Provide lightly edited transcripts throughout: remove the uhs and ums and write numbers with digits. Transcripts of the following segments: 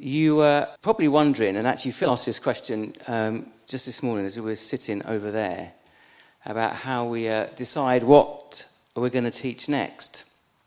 You were probably wondering, and actually Phil asked this question just this morning as we were sitting over there, about how we decide what we're going to teach next.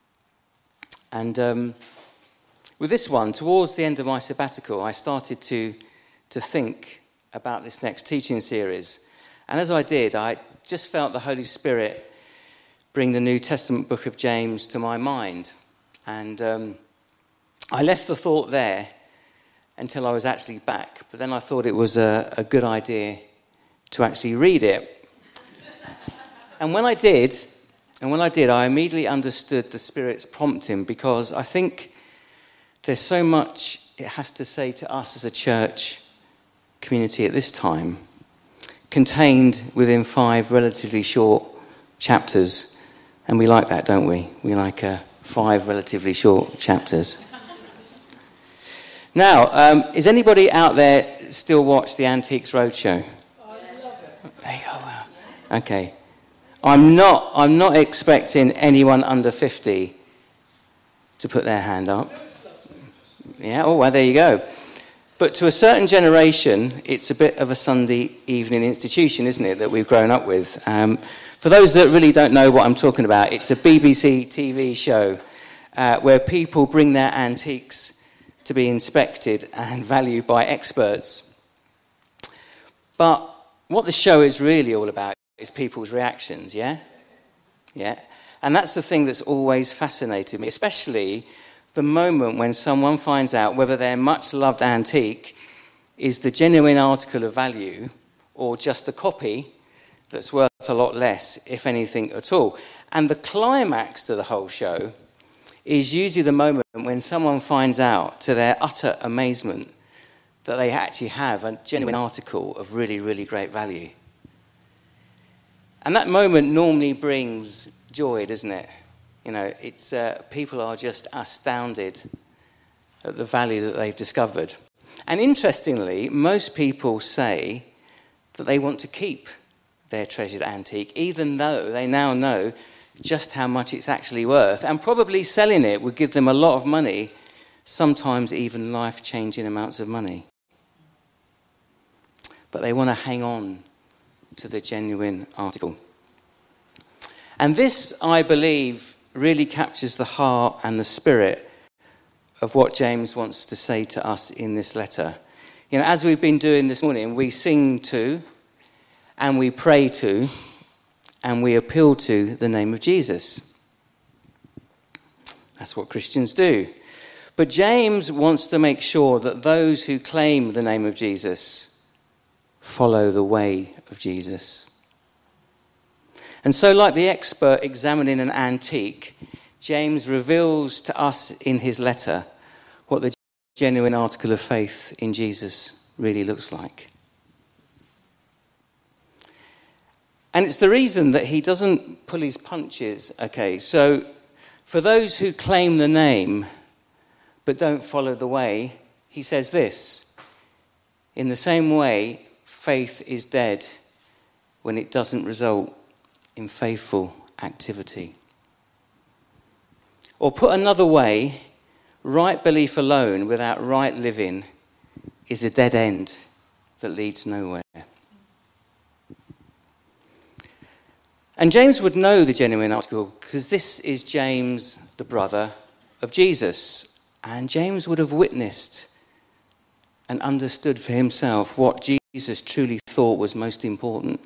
And with this one, towards the end of my sabbatical, I started to think about this next teaching series. And as I did, I just felt the Holy Spirit bring the New Testament book of James to my mind. And I left the thought there until I was actually back. But then I thought it was a good idea to actually read it. And when I did, I immediately understood the Spirit's prompting, because I think there's so much it has to say to us as a church community at this time, contained within 5 relatively short chapters. And we like that, don't we? We like 5 relatively short chapters. Now, is anybody out there still watch the Antiques Roadshow? I love it. There you go. Wow. Okay. I'm not expecting anyone under 50 to put their hand up. Yeah, oh, well, there you go. But to a certain generation, it's a bit of a Sunday evening institution, isn't it, that we've grown up with. For those that really don't know what I'm talking about, it's a BBC TV show where people bring their antiques to be inspected and valued by experts. But what the show is really all about is people's reactions, yeah? Yeah. And that's the thing that's always fascinated me, especially the moment when someone finds out whether their much-loved antique is the genuine article of value or just a copy that's worth a lot less, if anything at all. And the climax to the whole show is usually the moment when someone finds out, to their utter amazement, that they actually have a genuine article of really, really great value. And that moment normally brings joy, doesn't it? You know, it's people are just astounded at the value that they've discovered. And interestingly, most people say that they want to keep their treasured antique, even though they now know just how much it's actually worth. And probably selling it would give them a lot of money, sometimes even life-changing amounts of money. But they want to hang on to the genuine article. And this, I believe, really captures the heart and the spirit of what James wants to say to us in this letter. You know, as we've been doing this morning, we sing to, and we pray to, and we appeal to the name of Jesus. That's what Christians do. But James wants to make sure that those who claim the name of Jesus follow the way of Jesus. And so, like the expert examining an antique, James reveals to us in his letter what the genuine article of faith in Jesus really looks like. And it's the reason that he doesn't pull his punches. Okay, so for those who claim the name but don't follow the way, he says this: in the same way, faith is dead when it doesn't result in faithful activity. Or put another way, right belief alone without right living is a dead end that leads nowhere. And James would know the genuine article because this is James, the brother of Jesus. And James would have witnessed and understood for himself what Jesus truly thought was most important.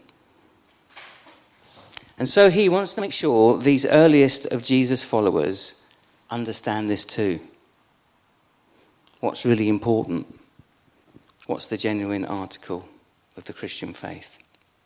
And so he wants to make sure these earliest of Jesus' followers understand this too. What's really important? What's the genuine article of the Christian faith?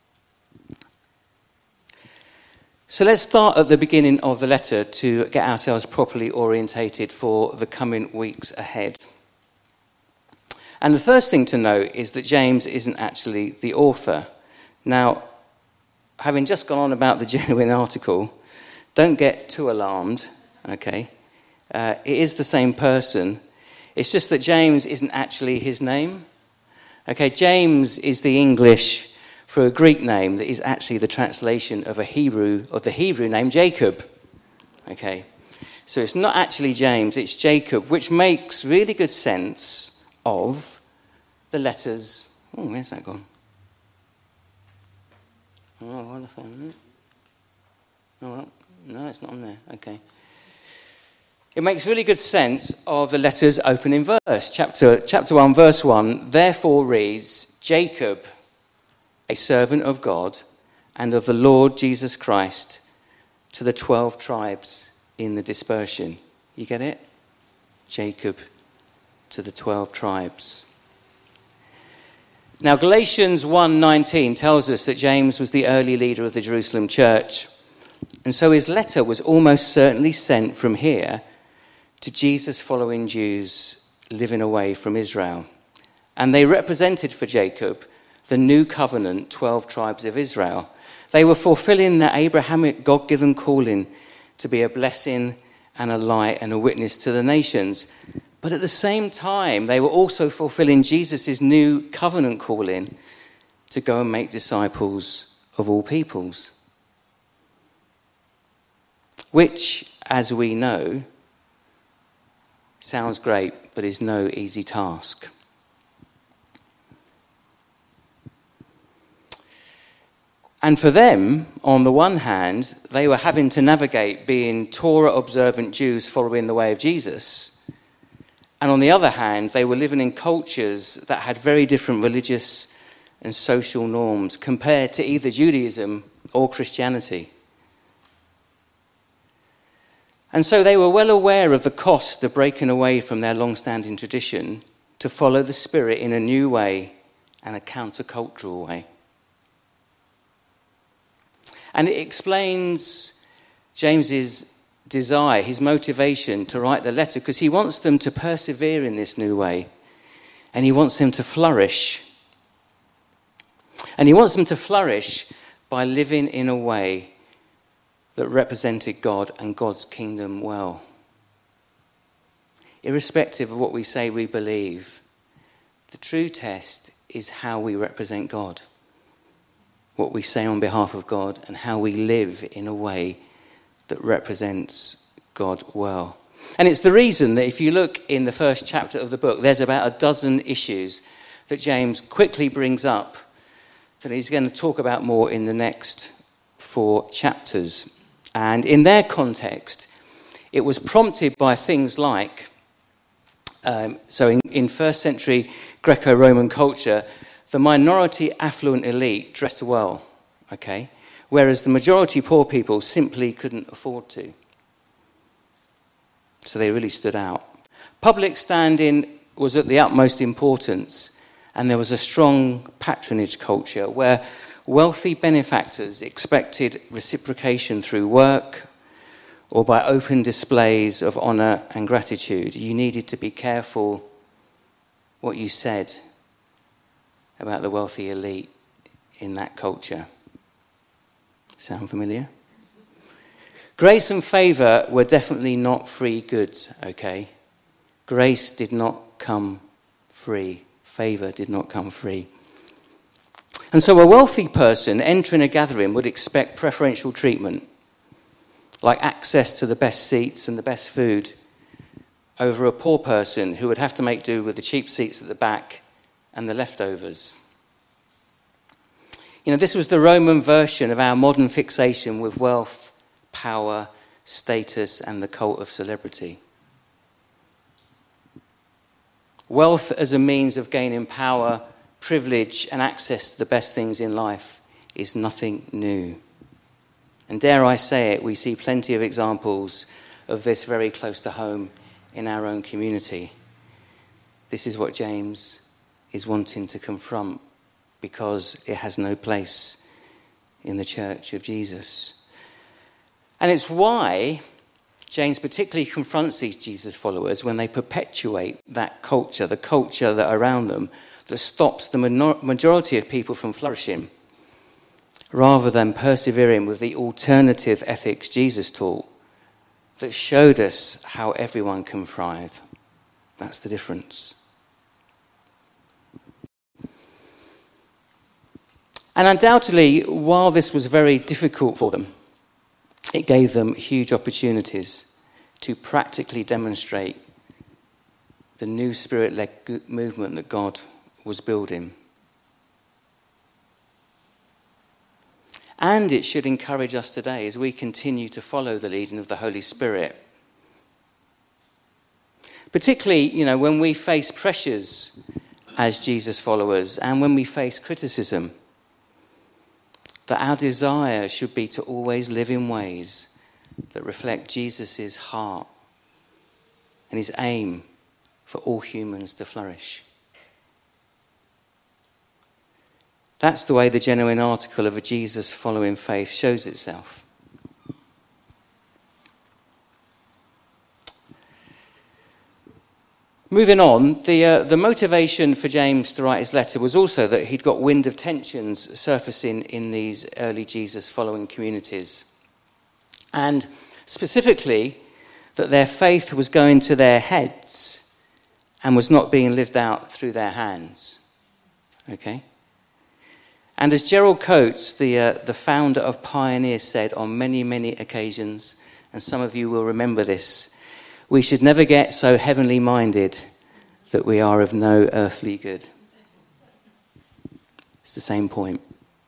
So let's start at the beginning of the letter to get ourselves properly orientated for the coming weeks ahead. And the first thing to note is that James isn't actually the author. Now, having just gone on about the genuine article, don't get too alarmed, okay? It is the same person. It's just that James isn't actually his name. Okay, James is the English for a Greek name that is actually the translation of the Hebrew name Jacob. Okay, so it's not actually James, it's Jacob, which makes really good sense of the letters. Oh, where's that gone? Oh, what is that? Oh, well, no, it's not on there. Okay. It makes really good sense of the letter's opening verse. Chapter 1, verse 1, therefore reads, Jacob, a servant of God and of the Lord Jesus Christ, to the 12 tribes in the dispersion. You get it? Jacob to the 12 tribes. Now, Galatians 1:19 tells us that James was the early leader of the Jerusalem church. And so his letter was almost certainly sent from here to Jesus-following Jews living away from Israel. And they represented for Jacob the new covenant 12 tribes of Israel. They were fulfilling their Abrahamic God-given calling to be a blessing and a light and a witness to the nations. But at the same time, they were also fulfilling Jesus' new covenant calling to go and make disciples of all peoples. Which, as we know, sounds great, but is no easy task. And for them, on the one hand, they were having to navigate being Torah-observant Jews following the way of Jesus. And on the other hand, they were living in cultures that had very different religious and social norms compared to either Judaism or Christianity. And so they were well aware of the cost of breaking away from their long-standing tradition to follow the Spirit in a new way and a countercultural way. And it explains James's desire, his motivation to write the letter, because he wants them to persevere in this new way, and he wants them to flourish. And he wants them to flourish by living in a way that represented God and God's kingdom well. Irrespective of what we say we believe, the true test is how we represent God, what we say on behalf of God, and how we live in a way that represents God well. And it's the reason that if you look in the first chapter of the book, there's about a dozen issues that James quickly brings up that he's going to talk about more in the next 4 chapters. And in their context, it was prompted by things like, in first century Greco-Roman culture, the minority affluent elite dressed well, okay, whereas the majority poor people simply couldn't afford to. So they really stood out. Public standing was at the utmost importance, and there was a strong patronage culture where wealthy benefactors expected reciprocation through work or by open displays of honour and gratitude. You needed to be careful what you said about the wealthy elite in that culture. Sound familiar? Grace and favour were definitely not free goods, okay? Grace did not come free. Favour did not come free. And so a wealthy person entering a gathering would expect preferential treatment, like access to the best seats and the best food, over a poor person who would have to make do with the cheap seats at the back and the leftovers. You know, this was the Roman version of our modern fixation with wealth, power, status, and the cult of celebrity. Wealth as a means of gaining power, privilege, and access to the best things in life is nothing new. And dare I say it, we see plenty of examples of this very close to home in our own community. This is what James is wanting to confront, because it has no place in the church of Jesus. And it's why James particularly confronts these Jesus followers when they perpetuate that culture, the culture that around them, that stops the majority of people from flourishing, rather than persevering with the alternative ethics Jesus taught that showed us how everyone can thrive. That's the difference. And undoubtedly, while this was very difficult for them, it gave them huge opportunities to practically demonstrate the new spirit-led movement that God was building. And it should encourage us today as we continue to follow the leading of the Holy Spirit. Particularly, when we face pressures as Jesus followers and when we face criticism, that our desire should be to always live in ways that reflect Jesus' heart and his aim for all humans to flourish. That's the way the genuine article of a Jesus-following faith shows itself. Moving on, the motivation for James to write his letter was also that he'd got wind of tensions surfacing in these early Jesus-following communities. And specifically, that their faith was going to their heads and was not being lived out through their hands. Okay? And as Gerald Coates, the founder of Pioneer, said on many, many occasions, and some of you will remember this, we should never get so heavenly minded that we are of no earthly good. It's the same point.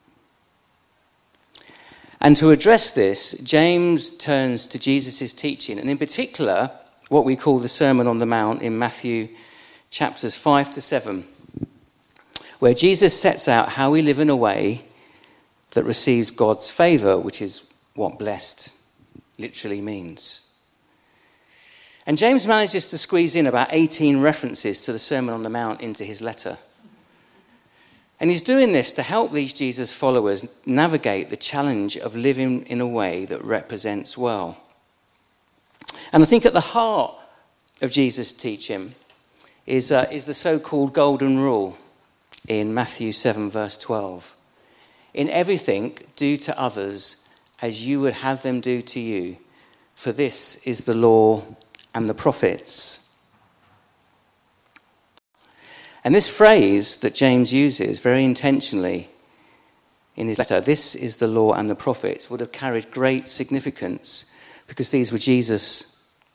And to address this, James turns to Jesus' teaching, and in particular, what we call the Sermon on the Mount in Matthew chapters 5 to 7, where Jesus sets out how we live in a way that receives God's favour, which is what blessed literally means. And James manages to squeeze in about 18 references to the Sermon on the Mount into his letter. And he's doing this to help these Jesus followers navigate the challenge of living in a way that represents well. And I think at the heart of Jesus' teaching is the so-called golden rule in Matthew 7, verse 12. In everything, do to others as you would have them do to you, for this is the law and the prophets. And this phrase that James uses very intentionally in his letter, this is the law and the prophets, would have carried great significance because these were Jewish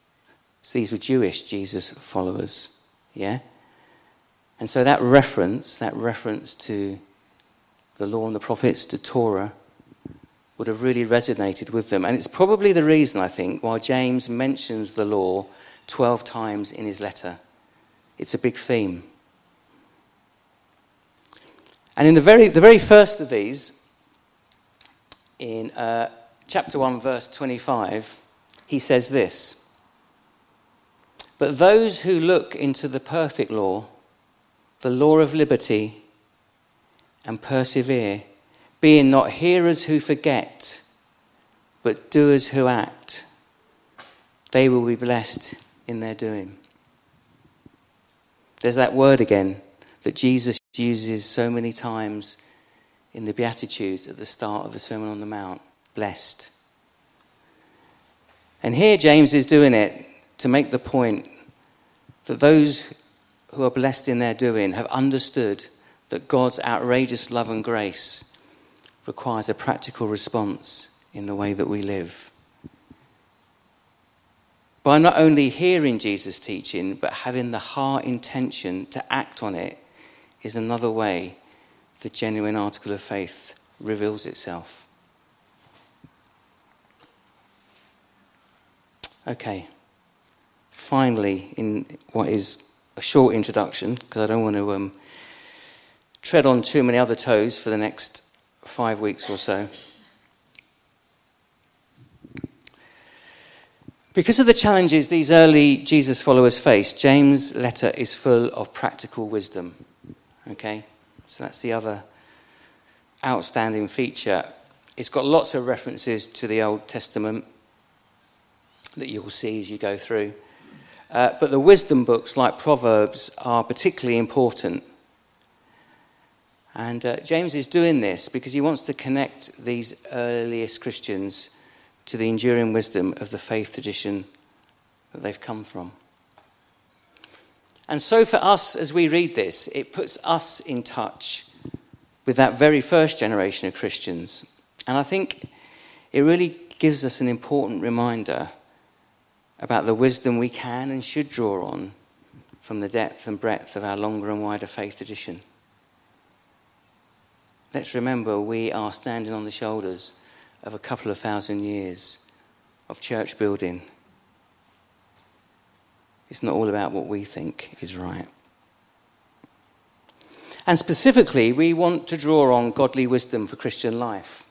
Jesus followers. Yeah? And so that reference to the law and the prophets, to Torah, would have really resonated with them. And it's probably the reason, I think, why James mentions the law 12 times in his letter. It's a big theme. And in the very first of these, in chapter 1, verse 25, he says this: "But those who look into the perfect law, the law of liberty, and persevere, being not hearers who forget, but doers who act, they will be blessed in their doing." There's that word again that Jesus uses so many times in the Beatitudes at the start of the Sermon on the Mount, blessed. And here James is doing it to make the point that those who are blessed in their doing have understood that God's outrageous love and grace requires a practical response in the way that we live. By not only hearing Jesus' teaching, but having the heart intention to act on it is another way the genuine article of faith reveals itself. Okay. Finally, in what is a short introduction, because I don't want to tread on too many other toes for the next 5 weeks or so. Because of the challenges these early Jesus followers faced, James' letter is full of practical wisdom. Okay? So that's the other outstanding feature. It's got lots of references to the Old Testament that you'll see as you go through. But the wisdom books, like Proverbs, are particularly important. And James is doing this because he wants to connect these earliest Christians to the enduring wisdom of the faith tradition that they've come from. And so for us, as we read this, it puts us in touch with that very first generation of Christians. And I think it really gives us an important reminder about the wisdom we can and should draw on from the depth and breadth of our longer and wider faith tradition. Let's remember we are standing on the shoulders of a couple of thousand years of church building. It's not all about what we think is right. And specifically, we want to draw on godly wisdom for Christian life,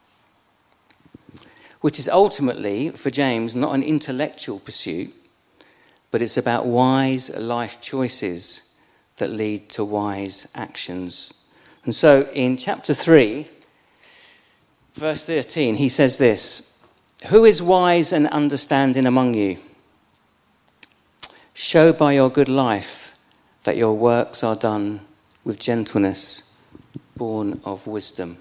which is ultimately, for James, not an intellectual pursuit, but it's about wise life choices that lead to wise actions. And so in chapter 3, verse 13, he says this: "Who is wise and understanding among you? Show by your good life that your works are done with gentleness, born of wisdom."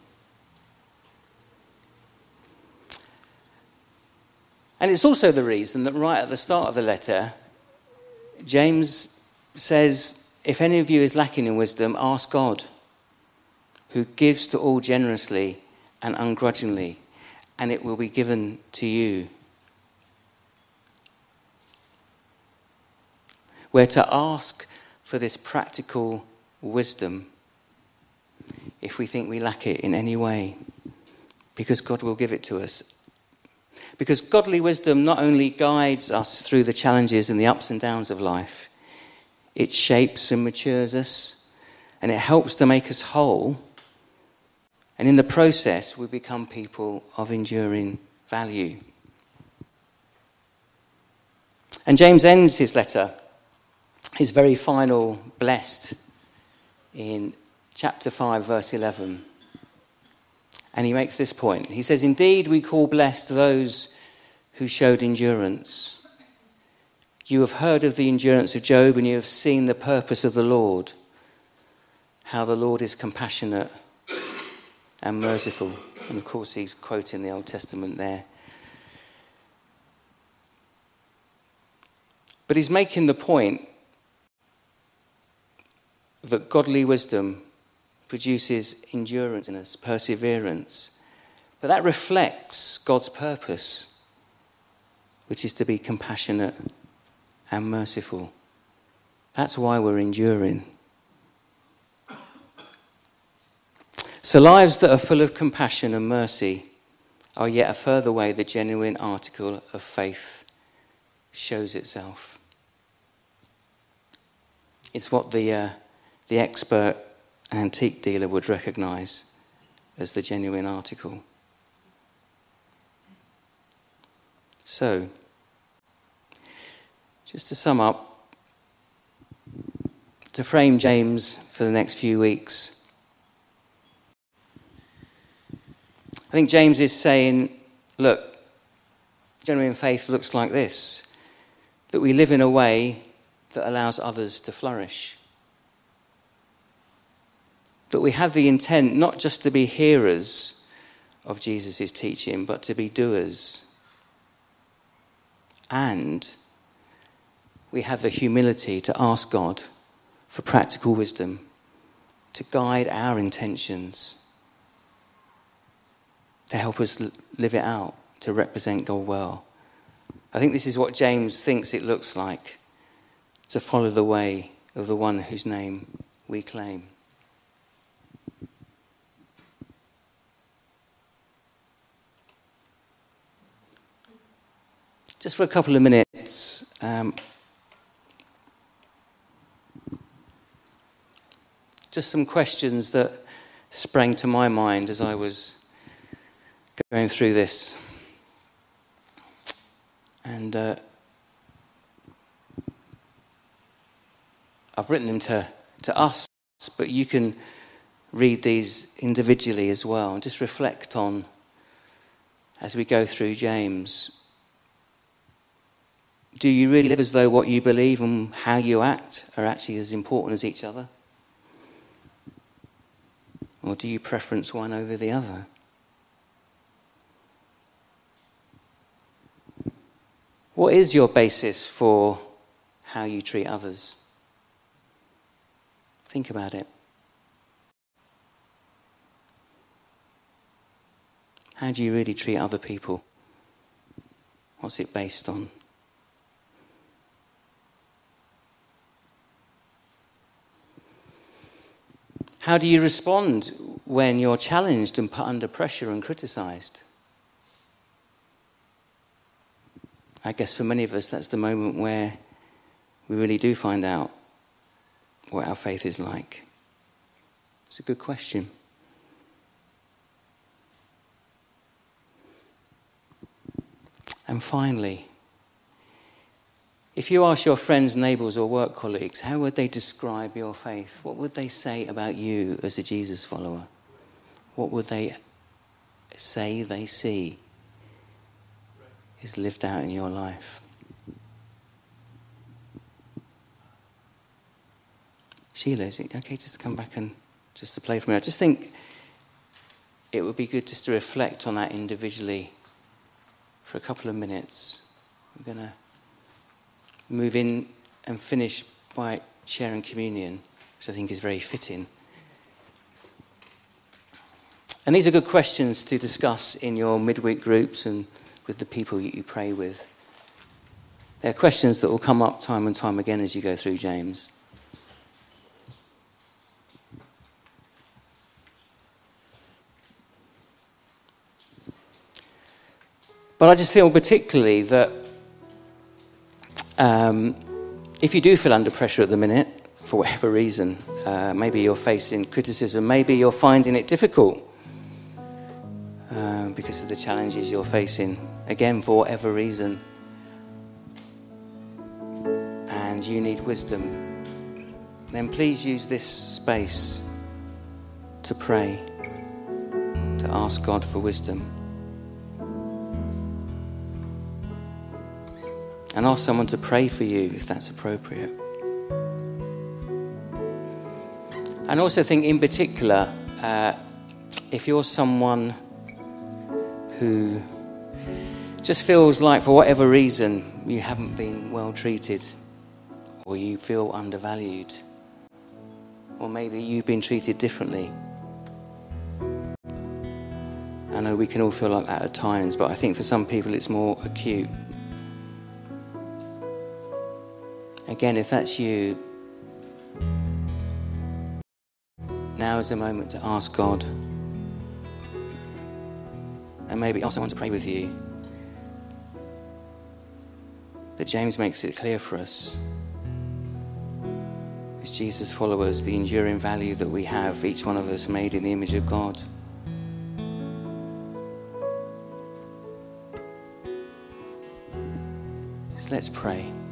And it's also the reason that right at the start of the letter, James says, if any of you is lacking in wisdom, ask God, who gives to all generously and ungrudgingly, and it will be given to you. We're to ask for this practical wisdom if we think we lack it in any way, because God will give it to us. Because godly wisdom not only guides us through the challenges and the ups and downs of life, it shapes and matures us, and it helps to make us whole. And in the process, we become people of enduring value. And James ends his letter, his very final blessed, in chapter 5, verse 11. And he makes this point. He says, "Indeed, we call blessed those who showed endurance. You have heard of the endurance of Job, and you have seen the purpose of the Lord, how the Lord is compassionate and merciful." And of course, he's quoting the Old Testament there. But he's making the point that godly wisdom produces endurance in us, perseverance. But that reflects God's purpose, which is to be compassionate and merciful. That's why we're enduring. So lives that are full of compassion and mercy are yet a further way the genuine article of faith shows itself. It's what the expert antique dealer would recognise as the genuine article. So, just to sum up, to frame James for the next few weeks, I think James is saying, look, genuine faith looks like this, that we live in a way that allows others to flourish. That we have the intent not just to be hearers of Jesus' teaching, but to be doers. And we have the humility to ask God for practical wisdom to guide our intentions, to help us live it out, to represent God well. I think this is what James thinks it looks like, to follow the way of the one whose name we claim. Just for a couple of minutes, just some questions that sprang to my mind as I was going through this. And I've written them to us, but you can read these individually as well and just reflect on, as we go through James, do you really live as though what you believe and how you act are actually as important as each other? Or do you preference one over the other? What is your basis for how you treat others? Think about it. How do you really treat other people? What's it based on? How do you respond when you're challenged and put under pressure and criticised? I guess for many of us, that's the moment where we really do find out what our faith is like. It's a good question. And finally, if you ask your friends, neighbours or work colleagues, how would they describe your faith? What would they say about you as a Jesus follower? What would they say they see is lived out in your life? Sheila, is it okay just to come back and just to play for me? I just think it would be good just to reflect on that individually for a couple of minutes. We're going to move in and finish by sharing communion, which I think is very fitting. And these are good questions to discuss in your midweek groups and with the people you pray with. They're questions that will come up time and time again as you go through James. But I just feel particularly that if you do feel under pressure at the minute, for whatever reason, maybe you're facing criticism, maybe you're finding it difficult because of the challenges you're facing, again, for whatever reason, and you need wisdom, then please use this space to pray, to ask God for wisdom. And ask someone to pray for you if that's appropriate. And also think in particular, if you're someone who just feels like for whatever reason you haven't been well treated, or you feel undervalued, or maybe you've been treated differently. I know we can all feel like that at times, but I think for some people it's more acute. Again, if that's you, now is the moment to ask God, and maybe ask someone to pray with you. But James makes it clear for us, as Jesus followers, the enduring value that we have, each one of us made in the image of God. So let's pray.